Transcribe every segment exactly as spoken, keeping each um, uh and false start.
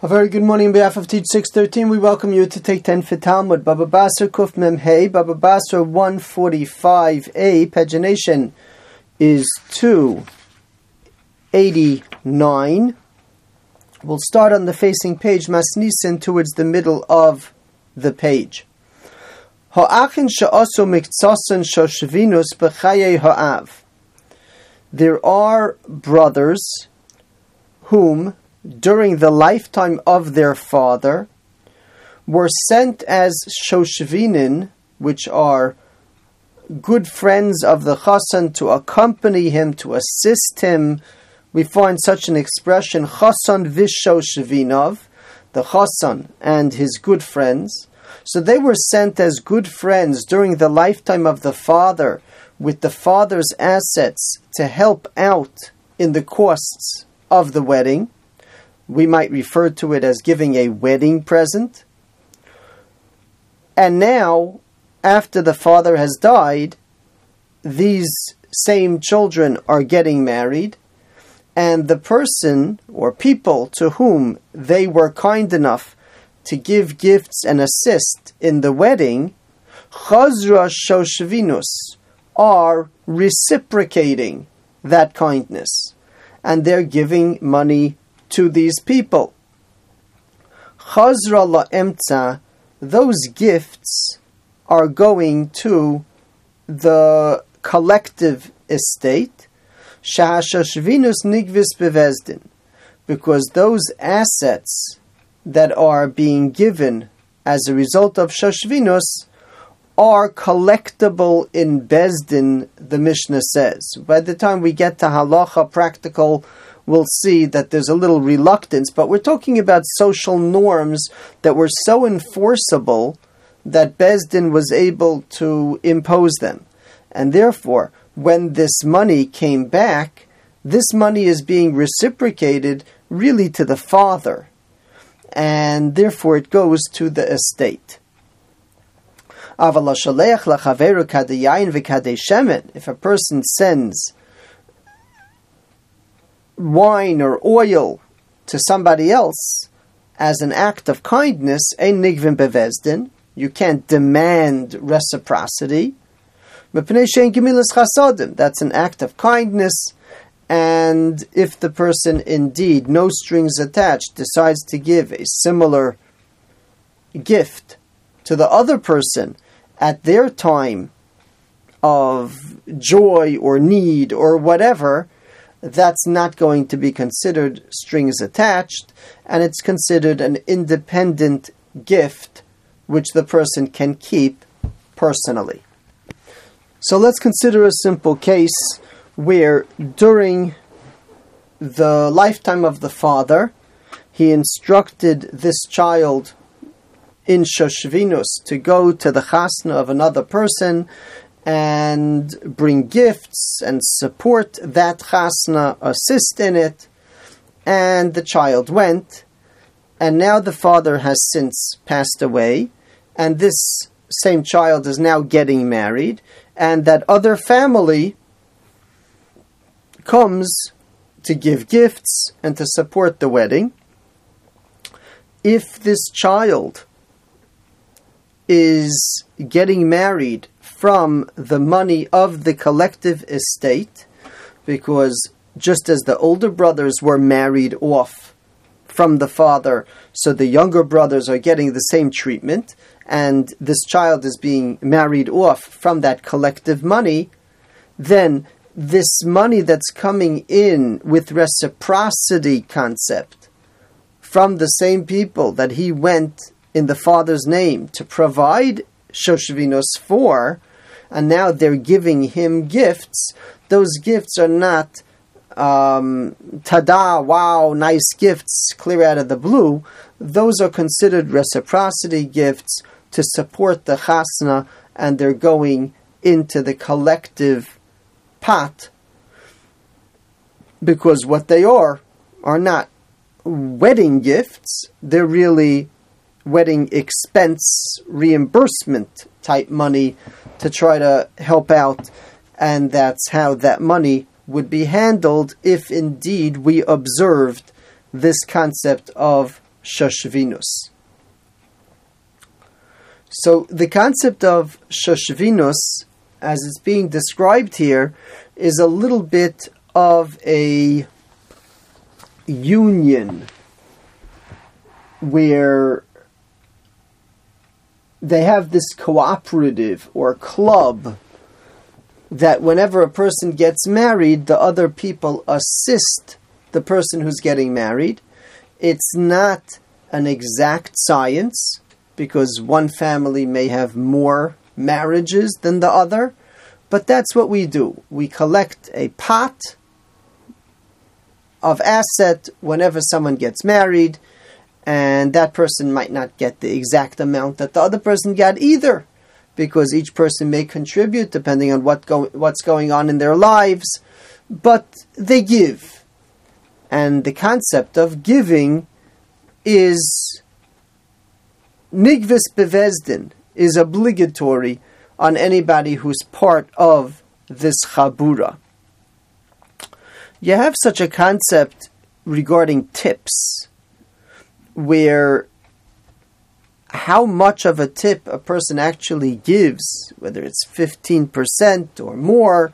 A very good morning on behalf of Teach six thirteen. We welcome you to take ten for Talmud. Baba Basra Kuf Mem Hey, Baba Basra one forty-five A. Pagination is two eighty-nine. We'll start on the facing page, Masnisen, towards the middle of the page. Ha'achin she'asu miktsasan shoshvinus b'chayei ha'av. There are brothers whom, during the lifetime of their father, were sent as shoshvinin, which are good friends of the chassan, to accompany him, to assist him. We find such an expression, chassan vishoshvinov, the chassan and his good friends. So they were sent as good friends during the lifetime of the father, with the father's assets to help out in the costs of the wedding. We might refer to it as giving a wedding present. And now, after the father has died, these same children are getting married, and the person or people to whom they were kind enough to give gifts and assist in the wedding, chazra shoshvinus, are reciprocating that kindness, and they're giving money to these people. Chazra la'emtza, those gifts are going to the collective estate, shahashashvinus nigvis bevezdin, because those assets that are being given as a result of shashvinus are collectible in Bezdin, the Mishnah says. By the time we get to halacha practical, we'll see that there's a little reluctance, but we're talking about social norms that were so enforceable that Bezdin was able to impose them. And therefore, when this money came back, this money is being reciprocated really to the father, and therefore it goes to the estate. If a person sends wine or oil to somebody else as an act of kindness, ein nigvin bevezdin, you can't demand reciprocity. That's an act of kindness, and if the person indeed, no strings attached, decides to give a similar gift to the other person at their time of joy or need or whatever, that's not going to be considered strings attached, and it's considered an independent gift which the person can keep personally. So let's consider a simple case where during the lifetime of the father, he instructed this child in shoshvinus to go to the chasna of another person and bring gifts and support that chasna, assist in it. And the child went, and now the father has since passed away, and this same child is now getting married, and that other family comes to give gifts and to support the wedding. If this child is getting married from the money of the collective estate, because just as the older brothers were married off from the father, so the younger brothers are getting the same treatment, and this child is being married off from that collective money, then this money that's coming in with reciprocity concept from the same people that he went in the father's name to provide shoshvinus for, and now they're giving him gifts, those gifts are not um, tada, wow, nice gifts, clear out of the blue. Those are considered reciprocity gifts to support the chasna, and they're going into the collective pot, because what they are are not wedding gifts, they're really wedding expense reimbursement type money to try to help out, and that's how that money would be handled if indeed we observed this concept of shoshvinus. So the concept of shoshvinus, as it's being described here, is a little bit of a union where they have this cooperative or club that whenever a person gets married, the other people assist the person who's getting married. It's not an exact science, because one family may have more marriages than the other, but that's what we do. We collect a pot of asset whenever someone gets married, and that person might not get the exact amount that the other person got either, because each person may contribute depending on what go, what's going on in their lives, but they give. And the concept of giving is nigvis bevezdin, is obligatory on anybody who's part of this chabura. You have such a concept regarding tips, where how much of a tip a person actually gives, whether it's fifteen percent or more,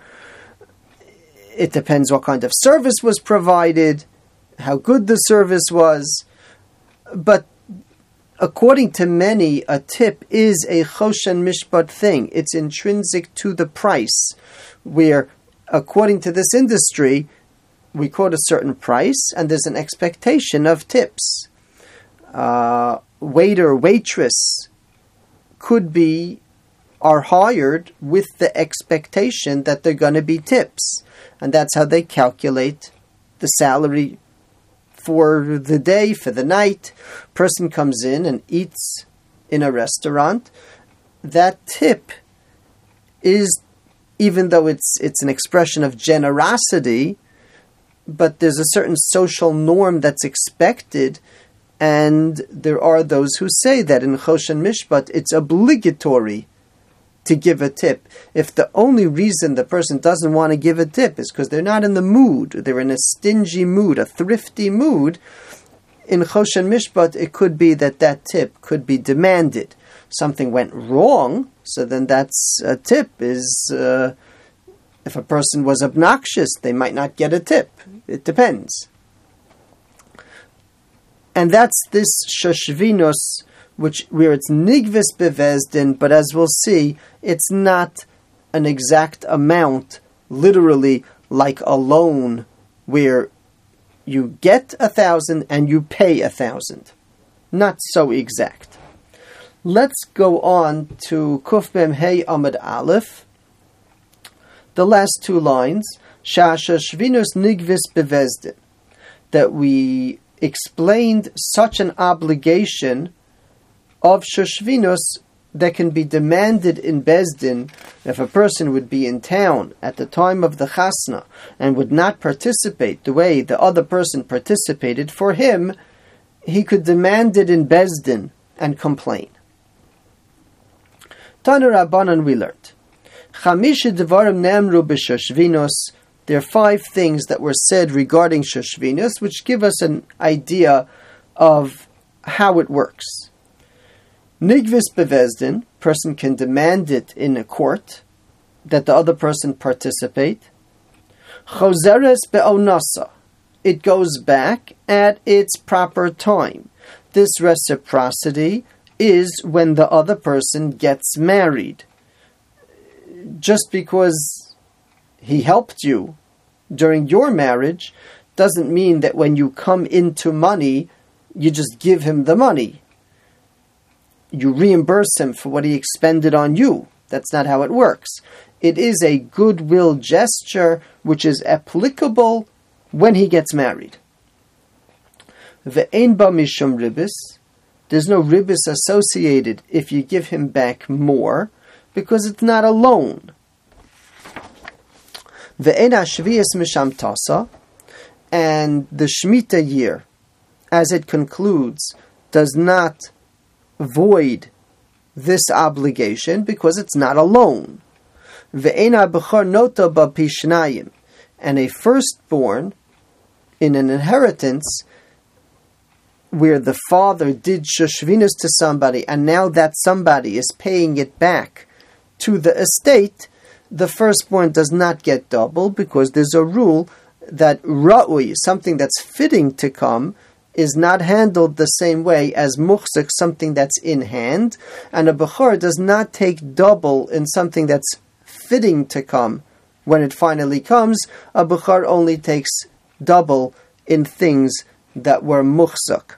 it depends what kind of service was provided, how good the service was. But according to many, a tip is a choshen mishpat thing. It's intrinsic to the price, where according to this industry, we quote a certain price and there's an expectation of tips. Uh, waiter, waitress could be, are hired with the expectation that they're going to be tips. And that's how they calculate the salary for the day, for the night. Person comes in and eats in a restaurant. That tip is, even though it's it's an expression of generosity, but there's a certain social norm that's expected, and there are those who say that in Choshen Mishpat it's obligatory to give a tip. If the only reason the person doesn't want to give a tip is because they're not in the mood, they're in a stingy mood, a thrifty mood, in Choshen Mishpat it could be that that tip could be demanded. Something went wrong, so then that's a tip is, uh, if a person was obnoxious, they might not get a tip. It depends. And that's this shoshvinus, which where it's nigvis bevezdin, but as we'll see, it's not an exact amount, literally like a loan, where you get a thousand and you pay a thousand. Not so exact. Let's go on to Kuf Mem Hey Amud Aleph. The last two lines, Shashashvinus nigvis bevezdin, that we explained such an obligation of shoshvinus that can be demanded in Bezdin. If a person would be in town at the time of the chasna and would not participate the way the other person participated for him, he could demand it in Bezdin and complain. Tanu Rabbanan we learned, Chamish devarim nemru b'shoshvinus. There are five things that were said regarding shoshvinus, which give us an idea of how it works. Nigvis bevezdin, person can demand it in a court, that the other person participate. Choseres be'onasa, it goes back at its proper time. This reciprocity is when the other person gets married. Just because he helped you during your marriage doesn't mean that when you come into money, you just give him the money. You reimburse him for what he expended on you. That's not how it works. It is a goodwill gesture which is applicable when he gets married. Ve'ein ba mishum ribis. There's no ribis associated if you give him back more, because it's not a loan. Ve'en hashviyas misham tasa, and the Shemitah year, as it concludes, does not void this obligation because it's not a loan. Ve'en ha'bechor nota b'pishnayim, and a firstborn in an inheritance where the father did shushvinus to somebody, and now that somebody is paying it back to the estate, the firstborn does not get double, because there's a rule that ra'ui, something that's fitting to come, is not handled the same way as muhsik, something that's in hand, and a bechor does not take double in something that's fitting to come. When it finally comes, a bechor only takes double in things that were muhsik.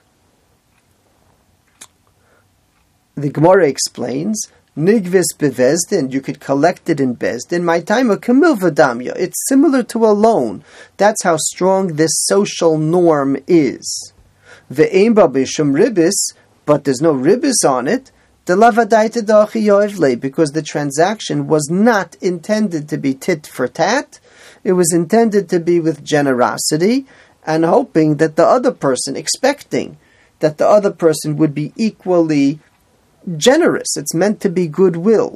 The Gemara explains, Nigvis bevezdin, you could collect it in bezdin. My time of kamil v'damya. It's similar to a loan. That's how strong this social norm is. Ve'ein ba b'shum ribis, but there's no ribis on it. De lavadaita da'achi yoevle, because the transaction was not intended to be tit for tat. It was intended to be with generosity and hoping that the other person, expecting that the other person would be equally generous. It's meant to be goodwill.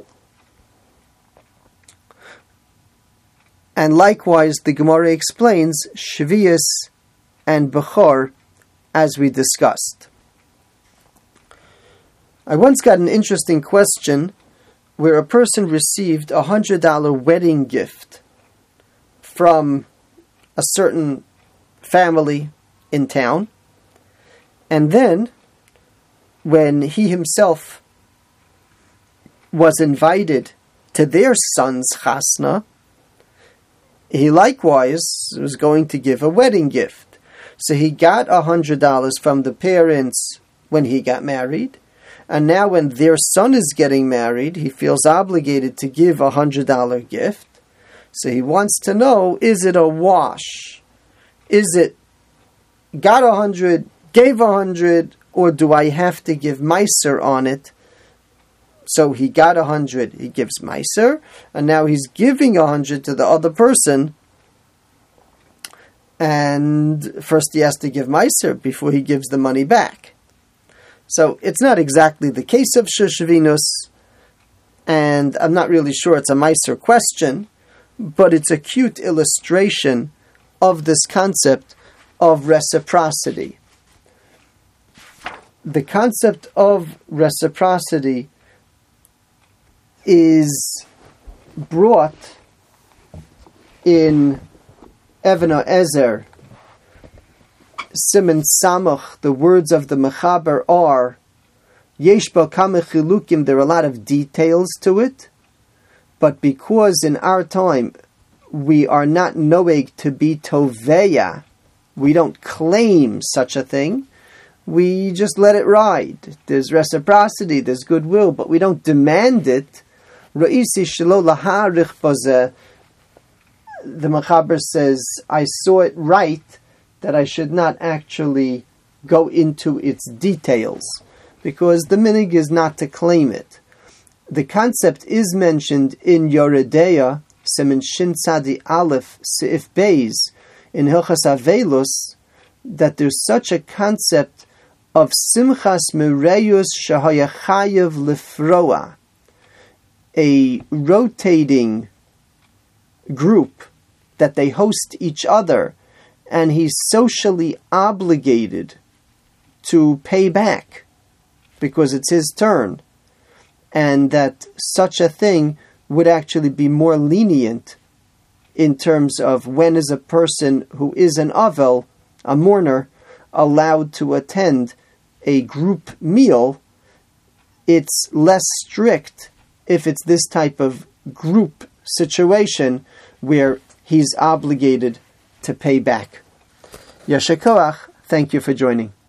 And likewise, the Gemara explains Shvius and Bechor, as we discussed. I once got an interesting question where a person received a hundred dollar wedding gift from a certain family in town, and then when he himself was invited to their son's chasna, he likewise was going to give a wedding gift. So he got a hundred dollars from the parents when he got married, and now when their son is getting married, he feels obligated to give a hundred dollar gift. So he wants to know, is it a wash? Is it got a hundred, gave a hundred, or do I have to give meiser on it? So he got a hundred, he gives meiser, and now he's giving a hundred to the other person. And first he has to give meiser before he gives the money back. So it's not exactly the case of shushvinus, and I'm not really sure it's a meiser question, but it's a cute illustration of this concept of reciprocity. The concept of reciprocity is brought in Even Ezer, Siman Samach. The words of the Mechaber are, Yesh ba kama chilukim, there are a lot of details to it, but because in our time we are not noeg to be toveya, we don't claim such a thing, we just let it ride. There's reciprocity, there's goodwill, but we don't demand it. Ra'isi shelo laharich bazeh, the Mechaber says, I saw it right that I should not actually go into its details, because the minig is not to claim it. The concept is mentioned in Yoredeya, Semen Shin Tzadi Aleph, Seif Beis, in Hilchas Avelus, that there's such a concept of Simchas Mereyus Shahaya Chayev Lifroa, a rotating group that they host each other, and he's socially obligated to pay back because it's his turn, and that such a thing would actually be more lenient in terms of when is a person who is an avel, a mourner, allowed to attend a group meal. It's less strict if it's this type of group situation where he's obligated to pay back. Yasher koach, thank you for joining.